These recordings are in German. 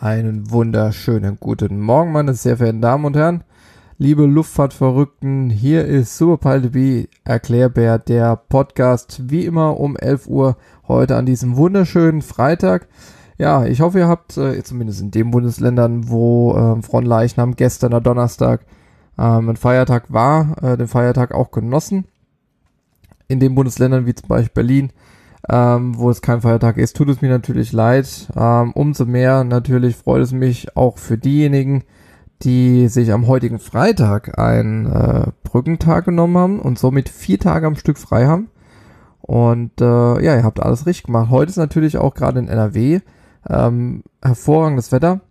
Einen wunderschönen guten Morgen, meine sehr verehrten Damen und Herren, liebe Luftfahrtverrückten, hier ist SuperPilotB Erklärbär, der Podcast, wie immer um 11 Uhr, heute an diesem wunderschönen Freitag. Ja, ich hoffe, ihr habt, zumindest in den Bundesländern, wo Fronleichnam gestern, der Donnerstag, ein Feiertag war, den Feiertag auch genossen. In den Bundesländern wie zum Beispiel Berlin, wo es kein Feiertag ist, tut es mir natürlich leid. Umso mehr natürlich freut es mich auch für diejenigen, die sich am heutigen Freitag einen Brückentag genommen haben und somit 4 Tage am Stück frei haben. Und ja, ihr habt alles richtig gemacht. Heute ist natürlich auch gerade in NRW hervorragendes Wetter,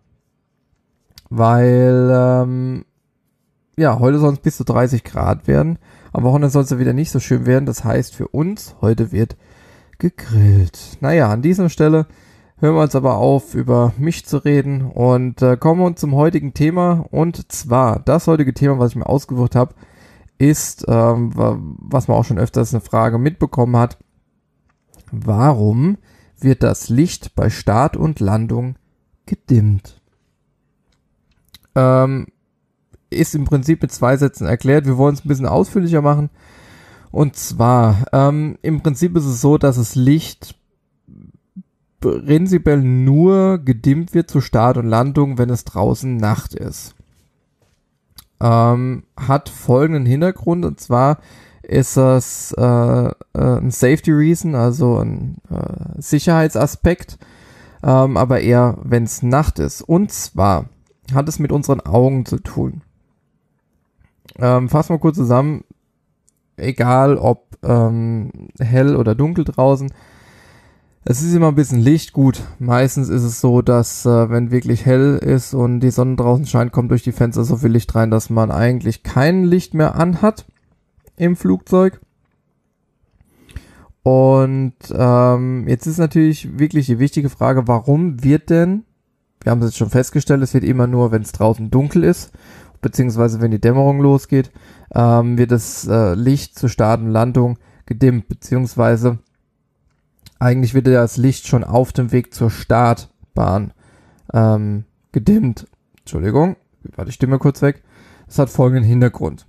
weil ja, heute soll es bis zu 30 Grad werden. Am Wochenende soll es ja wieder nicht so schön werden. Das heißt für uns, heute wird gegrillt. Naja, an dieser Stelle hören wir uns aber auf, über mich zu reden und kommen wir zum heutigen Thema. Und zwar, das heutige Thema, was ich mir ausgesucht habe, ist, was man auch schon öfters eine Frage mitbekommen hat, warum wird das Licht bei Start und Landung gedimmt? Ist im Prinzip mit 2 Sätzen erklärt. Wir wollen es ein bisschen ausführlicher machen. Und zwar, im Prinzip ist es so, dass das Licht prinzipiell nur gedimmt wird zu Start und Landung, wenn es draußen Nacht ist. Hat folgenden Hintergrund, und zwar ist das ein Safety Reason, also ein Sicherheitsaspekt, aber eher, wenn es Nacht ist. Und zwar hat es mit unseren Augen zu tun. Fassen wir kurz zusammen. Egal ob hell oder dunkel draußen, es ist immer ein bisschen Licht. Gut, meistens ist es so, dass wenn wirklich hell ist und die Sonne draußen scheint, kommt durch die Fenster so viel Licht rein, dass man eigentlich kein Licht mehr anhat im Flugzeug. Und jetzt ist natürlich wirklich die wichtige Frage, warum wird denn, wir haben es jetzt schon festgestellt, es wird immer nur, wenn es draußen dunkel ist, beziehungsweise wenn die Dämmerung losgeht, wird das Licht zur Start und Landung gedimmt, beziehungsweise eigentlich wird ja das Licht schon auf dem Weg zur Startbahn gedimmt. Entschuldigung, war die Stimme kurz weg. Das hat folgenden Hintergrund.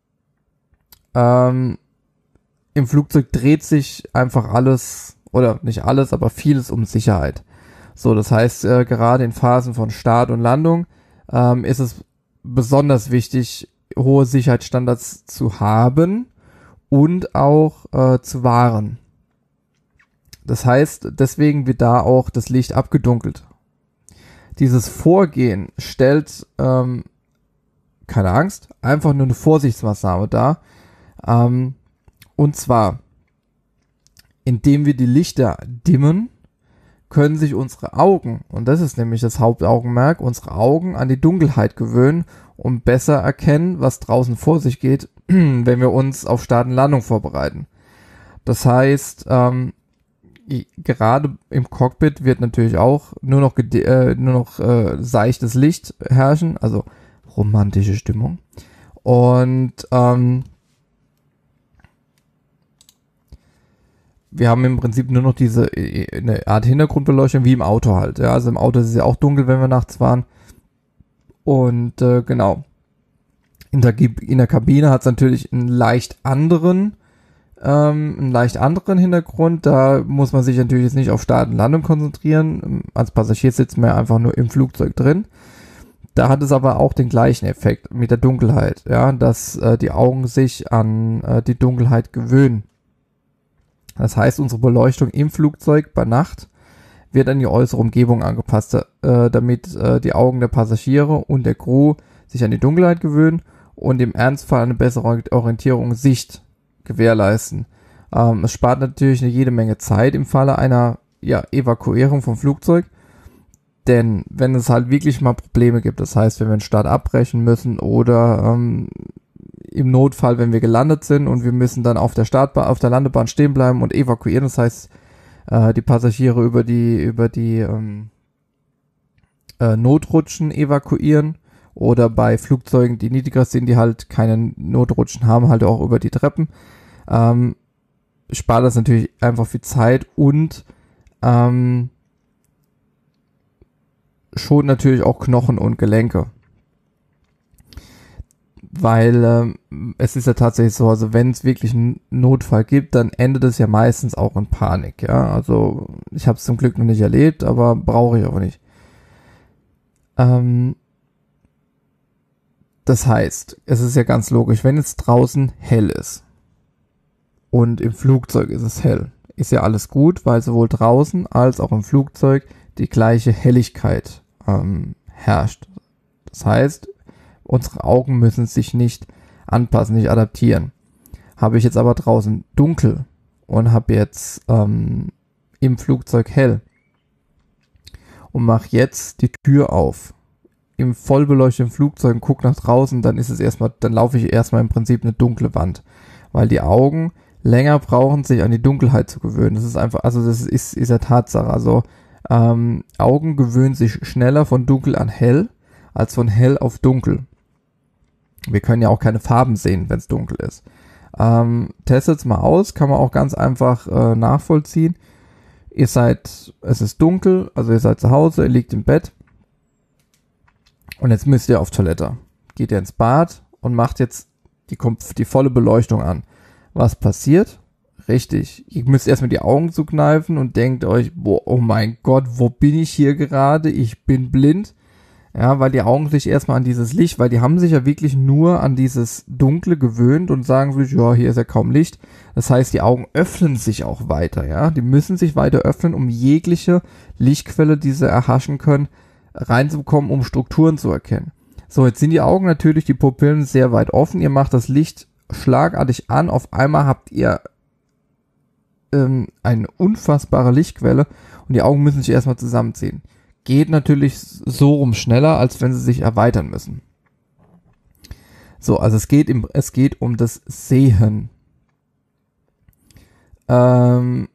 Im Flugzeug dreht sich einfach alles, oder nicht alles, aber vieles um Sicherheit. So, das heißt, gerade in Phasen von Start und Landung ist es besonders wichtig, hohe Sicherheitsstandards zu haben und auch zu wahren. Das heißt, deswegen wird da auch das Licht abgedunkelt. Dieses Vorgehen stellt, keine Angst, einfach nur eine Vorsichtsmaßnahme dar. Und zwar, indem wir die Lichter dimmen, können sich unsere Augen, und das ist nämlich das Hauptaugenmerk, unsere Augen an die Dunkelheit gewöhnen und besser erkennen, was draußen vor sich geht, wenn wir uns auf Start und Landung vorbereiten. Das heißt, gerade im Cockpit wird natürlich auch nur noch seichtes Licht herrschen, also romantische Stimmung. Und wir haben im Prinzip nur noch eine Art Hintergrundbeleuchtung wie im Auto halt. Ja, also im Auto ist es ja auch dunkel, wenn wir nachts fahren. Und genau. In der Kabine hat es natürlich einen leicht anderen Hintergrund. Da muss man sich natürlich jetzt nicht auf Start und Landung konzentrieren. Als Passagier sitzt man ja einfach nur im Flugzeug drin. Da hat es aber auch den gleichen Effekt mit der Dunkelheit, ja, dass die Augen sich an die Dunkelheit gewöhnen. Das heißt, unsere Beleuchtung im Flugzeug bei Nacht wird an die äußere Umgebung angepasst, damit die Augen der Passagiere und der Crew sich an die Dunkelheit gewöhnen und im Ernstfall eine bessere Orientierung und Sicht gewährleisten. Es spart natürlich eine jede Menge Zeit im Falle einer Evakuierung vom Flugzeug, denn wenn es halt wirklich mal Probleme gibt, das heißt, wenn wir einen Start abbrechen müssen oder im Notfall, wenn wir gelandet sind und wir müssen dann auf der Landebahn stehen bleiben und evakuieren, das heißt, die Passagiere über die Notrutschen evakuieren oder bei Flugzeugen, die niedriger sind, die halt keine Notrutschen haben, halt auch über die Treppen, spart das natürlich einfach viel Zeit und schont natürlich auch Knochen und Gelenke. Weil es ist ja tatsächlich so, also wenn es wirklich einen Notfall gibt, dann endet es ja meistens auch in Panik, ja. Also ich habe es zum Glück noch nicht erlebt, aber brauche ich auch nicht. Das heißt, es ist ja ganz logisch, wenn es draußen hell ist und im Flugzeug ist es hell, ist ja alles gut, weil sowohl draußen als auch im Flugzeug die gleiche Helligkeit herrscht. Das heißt, unsere Augen müssen sich nicht anpassen, nicht adaptieren. Habe ich jetzt aber draußen dunkel und habe jetzt im Flugzeug hell und mache jetzt die Tür auf, im vollbeleuchteten Flugzeug und gucke nach draußen, dann laufe ich erstmal im Prinzip eine dunkle Wand, weil die Augen länger brauchen, sich an die Dunkelheit zu gewöhnen. Das ist einfach, also das ist ja Tatsache. Also Augen gewöhnen sich schneller von dunkel an hell, als von hell auf dunkel. Wir können ja auch keine Farben sehen, wenn es dunkel ist. Testet es mal aus, kann man auch ganz einfach nachvollziehen. Es ist dunkel, also ihr seid zu Hause, ihr liegt im Bett und jetzt müsst ihr auf Toilette. Geht ihr ins Bad und macht jetzt die volle Beleuchtung an. Was passiert? Richtig, ihr müsst erstmal die Augen zukneifen und denkt euch, boah, oh mein Gott, wo bin ich hier gerade? Ich bin blind. Ja, weil die Augen sich erstmal an dieses Licht, weil die haben sich ja wirklich nur an dieses Dunkle gewöhnt und sagen sich, ja, hier ist ja kaum Licht. Das heißt, die Augen öffnen sich auch weiter, ja. Die müssen sich weiter öffnen, um jegliche Lichtquelle, die sie erhaschen können, reinzubekommen, um Strukturen zu erkennen. So, jetzt sind die Augen natürlich, die Pupillen sehr weit offen. Ihr macht das Licht schlagartig an. Auf einmal habt ihr eine unfassbare Lichtquelle und die Augen müssen sich erstmal zusammenziehen. Geht natürlich so rum schneller, als wenn sie sich erweitern müssen. So, also es geht um das Sehen. Und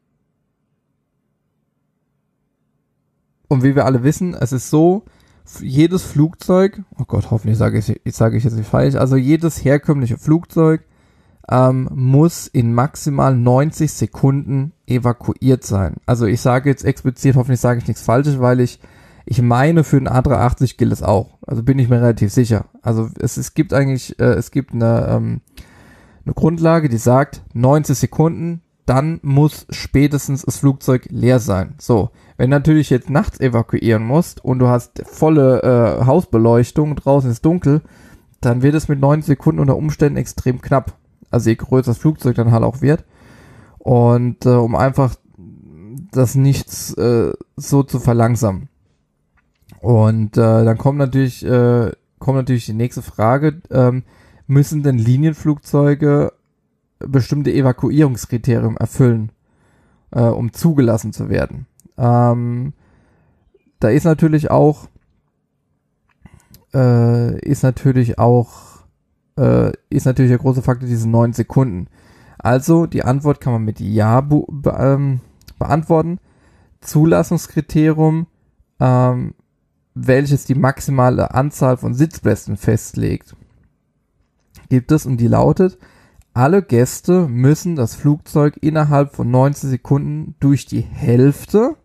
wie wir alle wissen, es ist so, jedes Flugzeug, oh Gott, hoffentlich sage ich jetzt nicht falsch, also jedes herkömmliche Flugzeug muss in maximal 90 Sekunden evakuiert sein. Also ich sage jetzt explizit, hoffentlich sage ich nichts Falsches, weil ich meine, für den A380 gilt es auch. Also bin ich mir relativ sicher. Also es gibt eine Grundlage, die sagt 90 Sekunden, dann muss spätestens das Flugzeug leer sein. So, wenn du natürlich jetzt nachts evakuieren musst und du hast volle Hausbeleuchtung, draußen ist dunkel, dann wird es mit 90 Sekunden unter Umständen extrem knapp. Also je größer das Flugzeug dann halt auch wird. Und um einfach das nichts so zu verlangsamen. Und dann kommt natürlich die nächste Frage, müssen denn Linienflugzeuge bestimmte Evakuierungskriterien erfüllen, um zugelassen zu werden? Da ist natürlich auch der große Faktor diese 9 Sekunden. Also die Antwort kann man mit Ja beantworten. Zulassungskriterium, welches die maximale Anzahl von Sitzplätzen festlegt, gibt es, und die lautet: Alle Gäste müssen das Flugzeug innerhalb von 90 Sekunden durch die Hälfte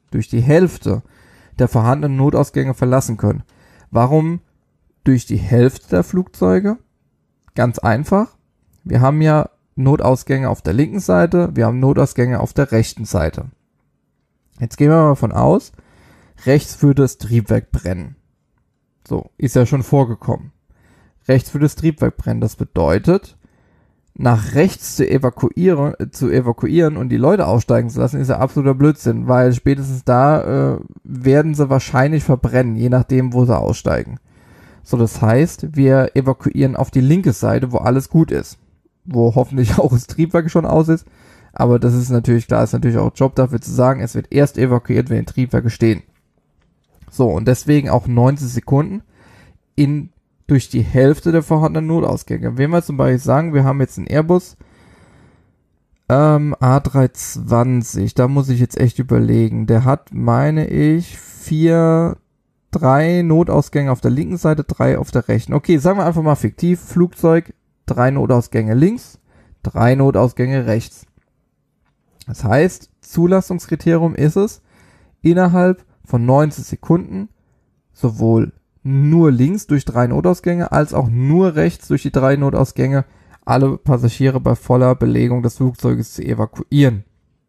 der vorhandenen Notausgänge verlassen können. Warum durch die Hälfte der Flugzeuge? Ganz einfach. Wir haben ja Notausgänge auf der linken Seite, wir haben Notausgänge auf der rechten Seite. Jetzt gehen wir mal davon aus, rechts würde das Triebwerk brennen. So, ist ja schon vorgekommen. Rechts würde das Triebwerk brennen. Das bedeutet, nach rechts zu evakuieren und die Leute aussteigen zu lassen, ist ja absoluter Blödsinn, weil spätestens da werden sie wahrscheinlich verbrennen, je nachdem, wo sie aussteigen. So, das heißt, wir evakuieren auf die linke Seite, wo alles gut ist. Wo hoffentlich auch das Triebwerk schon aus ist. Aber das ist natürlich klar, ist natürlich auch Job dafür zu sagen, es wird erst evakuiert, wenn die Triebwerke stehen. So, und deswegen auch 90 Sekunden durch die Hälfte der vorhandenen Notausgänge. Wenn wir zum Beispiel sagen, wir haben jetzt einen Airbus A320, da muss ich jetzt echt überlegen. Der hat, meine ich, 3 Notausgänge auf der linken Seite, 3 auf der rechten. Okay, sagen wir einfach mal fiktiv, Flugzeug, 3 Notausgänge links, 3 Notausgänge rechts. Das heißt, Zulassungskriterium ist es, innerhalb von 90 Sekunden sowohl nur links durch 3 Notausgänge als auch nur rechts durch die 3 Notausgänge alle Passagiere bei voller Belegung des Flugzeuges zu evakuieren.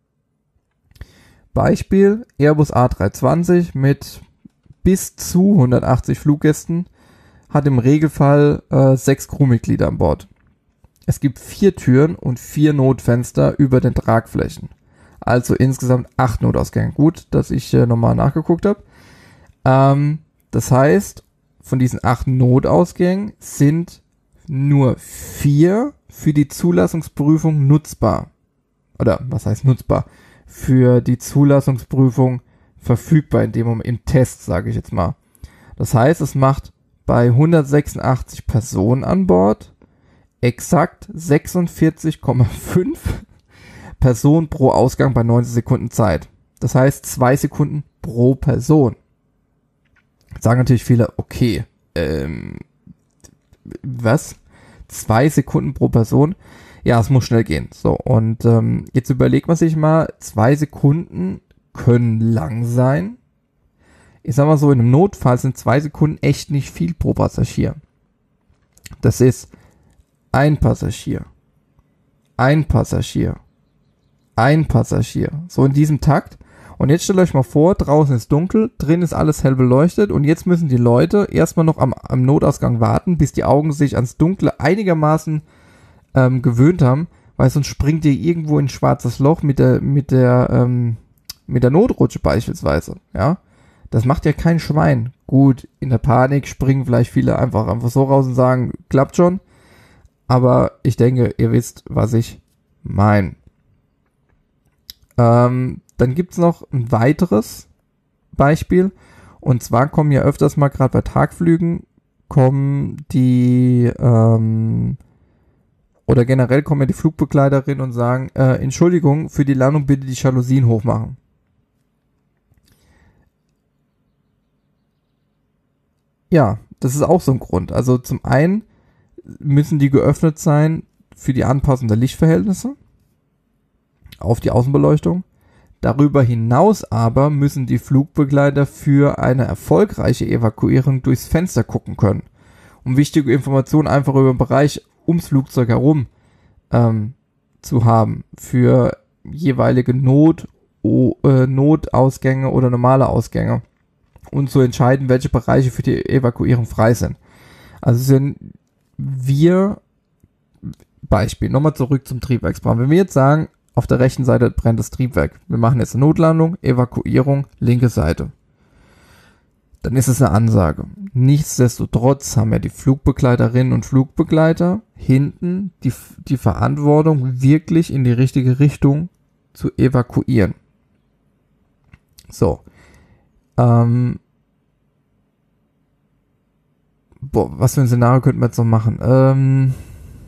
Beispiel: Airbus A320 mit bis zu 180 Fluggästen hat im Regelfall 6 Crewmitglieder an Bord. Es gibt 4 Türen und 4 Notfenster über den Tragflächen. Also insgesamt 8 Notausgänge. Gut, dass ich nochmal nachgeguckt habe. Das heißt, von diesen 8 Notausgängen sind nur 4 für die Zulassungsprüfung nutzbar. Oder was heißt nutzbar? Für die Zulassungsprüfung verfügbar in dem Moment, im Test, sage ich jetzt mal. Das heißt, es macht bei 186 Personen an Bord exakt 46,5 Personen pro Ausgang bei 90 Sekunden Zeit. Das heißt 2 Sekunden pro Person. Jetzt sagen natürlich viele, okay, was? 2 Sekunden pro Person? Ja, es muss schnell gehen. So, und jetzt überlegt man sich mal, 2 Sekunden können lang sein. Ich sag mal so, in einem Notfall sind 2 Sekunden echt nicht viel pro Passagier. Das ist ein Passagier, ein Passagier, ein Passagier. So in diesem Takt. Und jetzt stellt euch mal vor, draußen ist dunkel, drin ist alles hell beleuchtet und jetzt müssen die Leute erstmal noch am Notausgang warten, bis die Augen sich ans Dunkle einigermaßen gewöhnt haben, weil sonst springt ihr irgendwo in ein schwarzes Loch mit der Notrutsche beispielsweise, ja. Das macht ja kein Schwein. Gut, in der Panik springen vielleicht viele einfach so raus und sagen, klappt schon. Aber ich denke, ihr wisst, was ich meine. Dann gibt's noch ein weiteres Beispiel. Und zwar kommen ja öfters mal, gerade bei Tagflügen, oder generell kommen ja die Flugbegleiterinnen und sagen, Entschuldigung, für die Landung bitte die Jalousien hochmachen. Ja, das ist auch so ein Grund. Also zum einen müssen die geöffnet sein für die Anpassung der Lichtverhältnisse auf die Außenbeleuchtung. Darüber hinaus aber müssen die Flugbegleiter für eine erfolgreiche Evakuierung durchs Fenster gucken können, um wichtige Informationen einfach über den Bereich ums Flugzeug herum zu haben für jeweilige Notausgänge oder normale Ausgänge und zu entscheiden, welche Bereiche für die Evakuierung frei sind. Also sind wir, Beispiel, nochmal zurück zum Triebwerksbrand. Wenn wir jetzt sagen, auf der rechten Seite brennt das Triebwerk, wir machen jetzt eine Notlandung, Evakuierung, linke Seite, dann ist es eine Ansage. Nichtsdestotrotz haben ja die Flugbegleiterinnen und Flugbegleiter hinten die Verantwortung, wirklich in die richtige Richtung zu evakuieren. So. Was für ein Szenario könnten wir jetzt noch machen?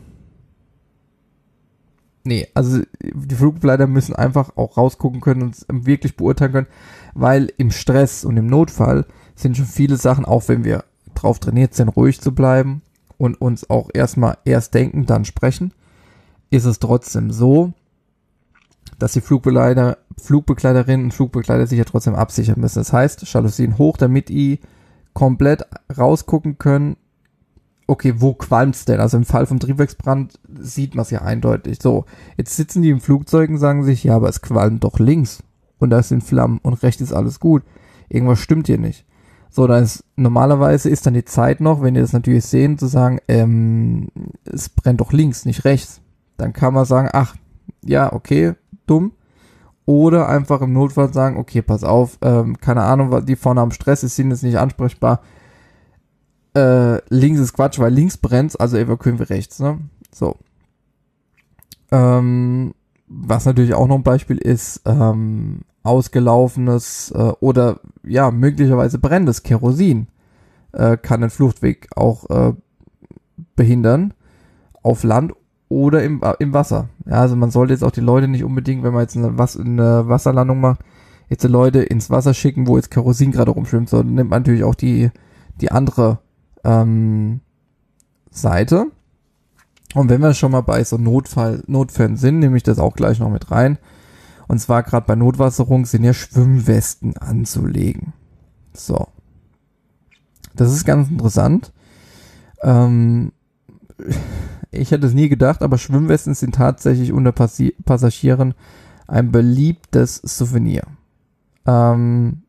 Also die Flugbegleiter müssen einfach auch rausgucken können und wirklich beurteilen können, weil im Stress und im Notfall sind schon viele Sachen, auch wenn wir drauf trainiert sind, ruhig zu bleiben und uns auch erst denken, dann sprechen, ist es trotzdem so, dass die Flugbegleiterinnen und Flugbegleiter sich ja trotzdem absichern müssen. Das heißt, Jalousien hoch, damit die komplett rausgucken können, okay, wo qualmt's denn? Also im Fall vom Triebwerksbrand sieht man es ja eindeutig. So, jetzt sitzen die im Flugzeug und sagen sich, ja, aber es qualmt doch links und da sind Flammen und rechts ist alles gut. Irgendwas stimmt hier nicht. So, normalerweise ist dann die Zeit noch, wenn ihr das natürlich sehen, zu sagen, es brennt doch links, nicht rechts. Dann kann man sagen, ach, ja, okay, dumm. Oder einfach im Notfall sagen, okay, pass auf, keine Ahnung, die vorne am Stress ist, sind jetzt nicht ansprechbar. Links ist Quatsch, weil links brennt, also evakuieren wir rechts, ne? So. Was natürlich auch noch ein Beispiel ist, ausgelaufenes oder ja, möglicherweise brennendes Kerosin kann den Fluchtweg auch behindern auf Land oder im Wasser. Ja, also man sollte jetzt auch die Leute nicht unbedingt, wenn man jetzt eine Wasserlandung macht, jetzt die Leute ins Wasser schicken, wo jetzt Kerosin gerade rumschwimmt, sondern nimmt man natürlich auch die andere Seite. Und wenn wir schon mal bei so Notfällen sind, nehme ich das auch gleich noch mit rein. Und zwar gerade bei Notwasserung sind ja Schwimmwesten anzulegen. So. Das ist ganz interessant. Ich hätte es nie gedacht, aber Schwimmwesten sind tatsächlich unter Passagieren ein beliebtes Souvenir. Man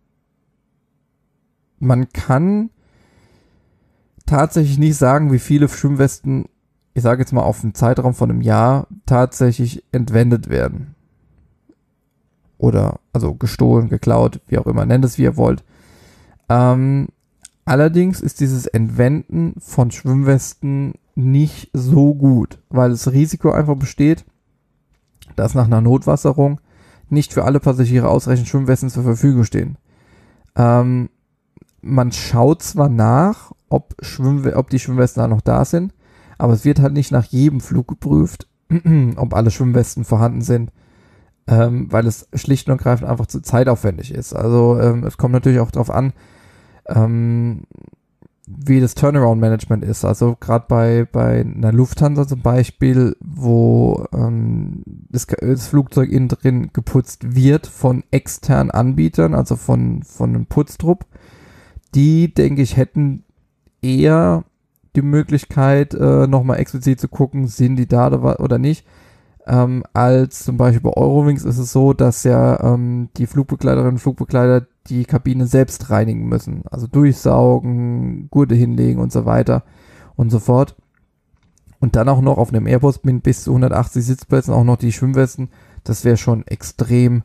kann tatsächlich nicht sagen, wie viele Schwimmwesten, ich sage jetzt mal auf einen Zeitraum von einem Jahr, tatsächlich entwendet werden. Oder, also gestohlen, geklaut, wie auch immer, nennt es wie ihr wollt. Allerdings ist dieses Entwenden von Schwimmwesten nicht so gut, weil das Risiko einfach besteht, dass nach einer Notwasserung nicht für alle Passagiere ausreichend Schwimmwesten zur Verfügung stehen. Man schaut zwar nach, ob die Schwimmwesten da noch da sind, aber es wird halt nicht nach jedem Flug geprüft, ob alle Schwimmwesten vorhanden sind, weil es schlicht und ergreifend einfach zu zeitaufwendig ist. Also es kommt natürlich auch darauf an, wie das Turnaround-Management ist. Also gerade bei einer Lufthansa zum Beispiel, wo das Flugzeug innen drin geputzt wird von externen Anbietern, also von einem Putztrupp, die, denke ich, hätten eher die Möglichkeit, nochmal explizit zu gucken, sind die da oder nicht, als zum Beispiel bei Eurowings ist es so, dass ja die Flugbegleiterinnen und Flugbegleiter die Kabine selbst reinigen müssen. Also durchsaugen, Gurte hinlegen und so weiter und so fort. Und dann auch noch auf einem Airbus mit bis zu 180 Sitzplätzen auch noch die Schwimmwesten. Das wäre schon extrem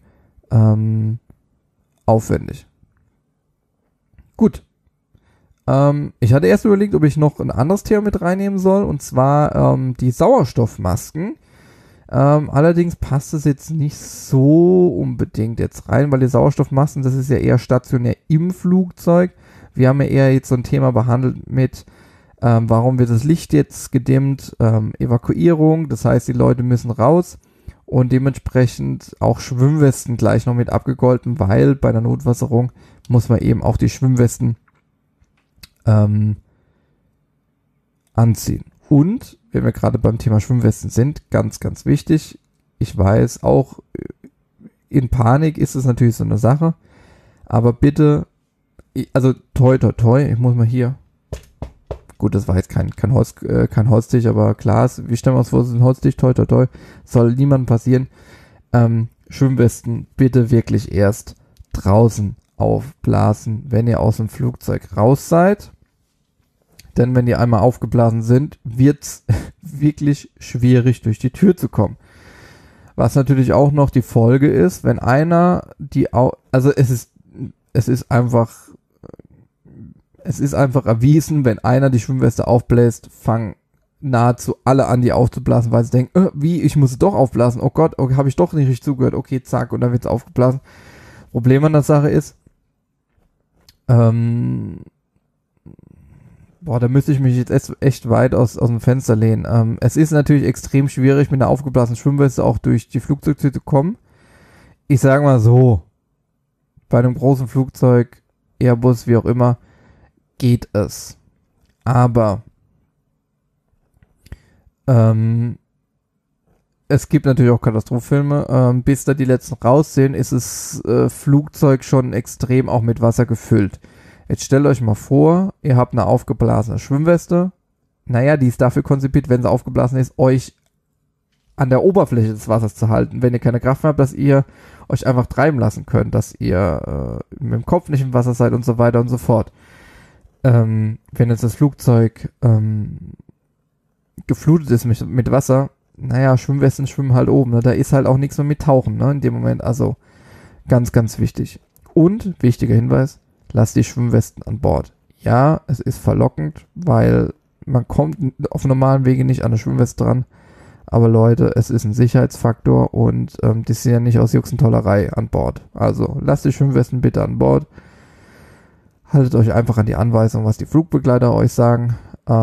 aufwendig. Gut. Ich hatte erst überlegt, ob ich noch ein anderes Thema mit reinnehmen soll, und zwar die Sauerstoffmasken. Allerdings passt es jetzt nicht so unbedingt jetzt rein, weil die Sauerstoffmasken, das ist ja eher stationär im Flugzeug. Wir haben ja eher jetzt so ein Thema behandelt mit, warum wird das Licht jetzt gedimmt, Evakuierung, das heißt, die Leute müssen raus und dementsprechend auch Schwimmwesten gleich noch mit abgegolten, weil bei der Notwasserung muss man eben auch die Schwimmwesten anziehen. Und, wenn wir gerade beim Thema Schwimmwesten sind, ganz, ganz wichtig, ich weiß, auch in Panik ist es natürlich so eine Sache, aber bitte, also toi, toi, toi, ich muss mal hier, gut, das war jetzt kein Holztisch, aber klar, wir stellen uns vor, es ist ein Holztisch, toi, toi, toi, soll niemandem passieren. Schwimmwesten bitte wirklich erst draußen aufblasen, wenn ihr aus dem Flugzeug raus seid. Denn wenn die einmal aufgeblasen sind, wird's wirklich schwierig, durch die Tür zu kommen. Was natürlich auch noch die Folge ist, wenn einer also es ist einfach erwiesen, wenn einer die Schwimmweste aufbläst, fangen nahezu alle an, die aufzublasen, weil sie denken, wie, ich muss doch aufblasen, oh Gott, okay, habe ich doch nicht richtig zugehört, okay, zack, und dann wird's aufgeblasen. Problem an der Sache ist, da müsste ich mich jetzt echt weit aus dem Fenster lehnen. Es ist natürlich extrem schwierig, mit einer aufgeblasenen Schwimmweste auch durch die Flugzeugtür zu kommen. Ich sage mal so, bei einem großen Flugzeug, Airbus, wie auch immer, geht es. Aber es gibt natürlich auch Katastrophenfilme. Bis da die letzten raus sind, ist das Flugzeug schon extrem auch mit Wasser gefüllt. Jetzt stellt euch mal vor, ihr habt eine aufgeblasene Schwimmweste. Naja, die ist dafür konzipiert, wenn sie aufgeblasen ist, euch an der Oberfläche des Wassers zu halten. Wenn ihr keine Kraft mehr habt, dass ihr euch einfach treiben lassen könnt, dass ihr mit dem Kopf nicht im Wasser seid und so weiter und so fort. Wenn jetzt das Flugzeug geflutet ist mit Wasser, naja, Schwimmwesten schwimmen halt oben. Ne? Da ist halt auch nichts mehr mit Tauchen, ne? In dem Moment. Also ganz, ganz wichtig. Und, wichtiger Hinweis, lasst die Schwimmwesten an Bord. Ja, es ist verlockend, weil man kommt auf normalen Wege nicht an eine Schwimmweste dran. Aber Leute, es ist ein Sicherheitsfaktor und die sind ja nicht aus Juxentollerei an Bord. Also lasst die Schwimmwesten bitte an Bord. Haltet euch einfach an die Anweisung, was die Flugbegleiter euch sagen.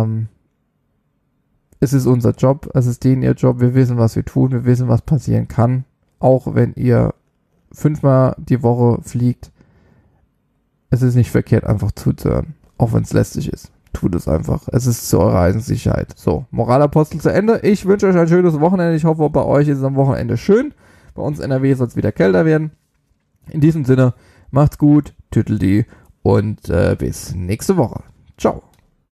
Es ist unser Job, es ist denen ihr Job. Wir wissen, was wir tun, wir wissen, was passieren kann. Auch wenn ihr 5-mal die Woche fliegt, es ist nicht verkehrt, einfach zuzuhören. Auch wenn es lästig ist. Tut es einfach. Es ist zu eurer Eisensicherheit. So, Moralapostel zu Ende. Ich wünsche euch ein schönes Wochenende. Ich hoffe, bei euch ist es am Wochenende schön. Bei uns in NRW soll es wieder kälter werden. In diesem Sinne, macht's gut, tüttel die und bis nächste Woche. Ciao.